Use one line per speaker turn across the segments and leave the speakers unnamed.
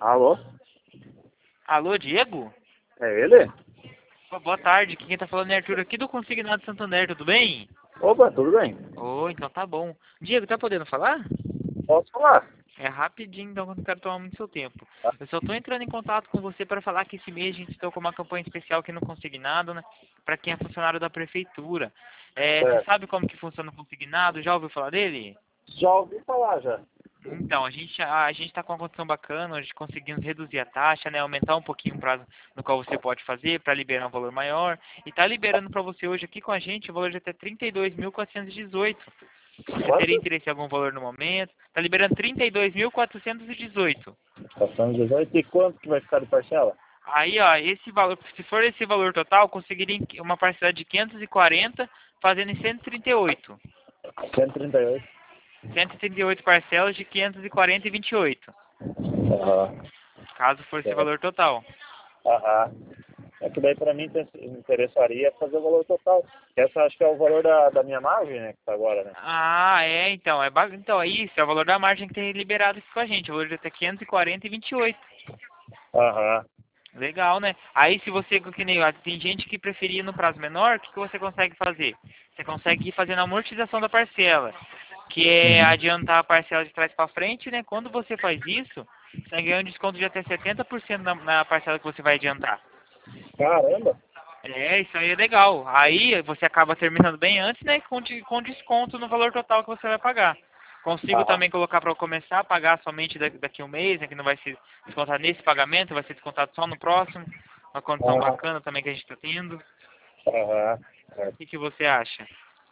Alô?
Alô, Diego?
É ele?
Pô, boa tarde, quem tá falando é Arthur aqui do Consignado Santander, tudo bem?
Opa, tudo bem?
Então tá bom. Diego, tá podendo falar?
Posso falar?
É rapidinho, então eu não quero tomar muito seu tempo.
Tá.
Eu só tô entrando em contato com você para falar que esse mês a gente está com uma campanha especial aqui no Consignado, né? Para quem é funcionário da prefeitura. Você
Certo.
sabe como que funciona o Consignado? Já ouviu falar dele?
Já ouvi falar já.
Então, a gente está com uma condição bacana, a gente conseguimos reduzir a taxa, né, aumentar um pouquinho o prazo no qual você pode fazer para liberar um valor maior. E está liberando para você hoje aqui com a gente o valor de até 32.418. Você teria
Quanto?
interesse em algum valor no momento? Está liberando 32.418.
Passando 18. E quanto que vai ficar de parcela?
Aí, ó, esse valor, se for esse valor total, conseguiria uma parcela de 540, fazendo em 138.
138.
138 parcelas de 540 e 28,
Aham.
caso for esse
Certo.
valor total.
Aham. É que daí pra mim interessaria fazer o valor total. Essa acho que é o valor da minha margem, né? Que tá agora, né?
Então, então é isso, é o valor da margem que tem liberado aqui com a gente, o valor de até 540 e 28.
Aham.
Legal, né? Aí se você, que nem, tem gente que preferia no prazo menor, o que você consegue fazer? Você consegue ir fazendo a amortização da parcela, que é
Uhum.
adiantar a parcela de trás para frente, né? Quando você faz isso, você ganha um desconto de até 70% na parcela que você vai adiantar.
Caramba!
Isso aí é legal. Aí você acaba terminando bem antes, né? Com desconto no valor total que você vai pagar. Consigo
Aham.
também colocar para começar a pagar somente daqui a um mês, né? Que não vai ser descontado nesse pagamento, vai ser descontado só no próximo. Uma condição
Aham.
bacana também que a gente está tendo.
Aham.
O que você acha?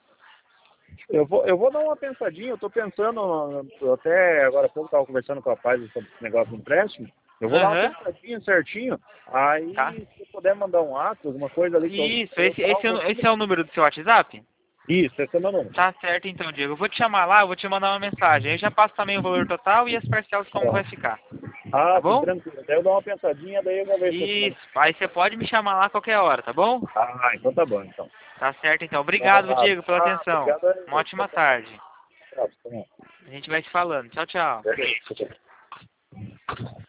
Eu vou dar uma pensadinha, eu tô pensando, eu até agora há pouco estava conversando com o rapaz sobre esse negócio de empréstimo, eu vou dar uma
Aham,
pensadinha certinho,
tá.
aí se puder mandar um ato, alguma coisa ali que
Isso,
eu dar um
esse é o número do seu WhatsApp?
Isso, esse é o meu número.
Tá certo então, Diego. Eu vou te chamar lá, eu vou te mandar uma mensagem. Aí eu já passo também o valor total e as parcelas como vai ficar. Tá
Sim,
bom?
tranquilo. Daí eu dou uma pensadinha, daí eu vou ver se eu te mando.
Isso. Aí você pode me chamar lá a qualquer hora, tá bom?
Então tá bom, então.
Tá certo, então. Obrigado, Diego, pela atenção.
Obrigado
Uma
aí.
ótima tarde.
Tchau, tchau.
A gente vai se falando. Tchau, tchau.
Beleza, tchau, tchau.